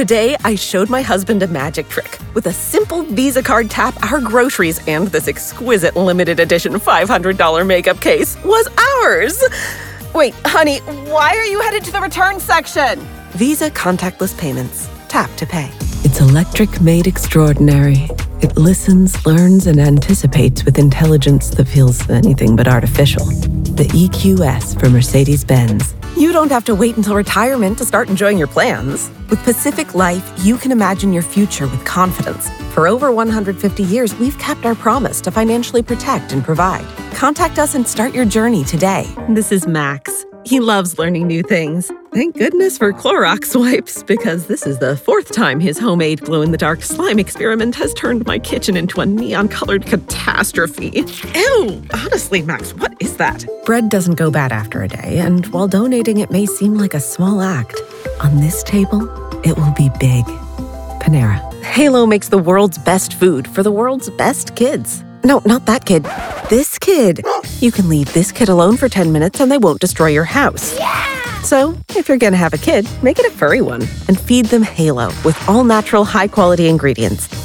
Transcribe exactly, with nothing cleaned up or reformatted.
Today, I showed my husband a magic trick. With a simple Visa card tap, our groceries and this exquisite limited edition five hundred dollars makeup case was ours. Wait, honey, why are you headed to the return section? Visa contactless payments. Tap to pay. It's electric made extraordinary. It listens, learns, and anticipates with intelligence that feels anything but artificial. The E Q S for Mercedes-Benz. You don't have to wait until retirement to start enjoying your plans. With Pacific Life, you can imagine your future with confidence. For over one hundred fifty years, we've kept our promise to financially protect and provide. Contact us and start your journey today. This is Max. He loves learning new things. Thank goodness for Clorox wipes, because this is the fourth time his homemade glow-in-the-dark slime experiment has turned my kitchen into a neon-colored catastrophe. Ew! Honestly, Max, what is that? Bread doesn't go bad after a day, and while donating it may seem like a small act, on this table, it will be big. Panera. Halo makes the world's best food for the world's best kids. No, not that kid. This kid. You can leave this kid alone for ten minutes and they won't destroy your house. Yeah! So, if you're gonna have a kid, make it a furry one and feed them Halo with all natural, high-quality ingredients.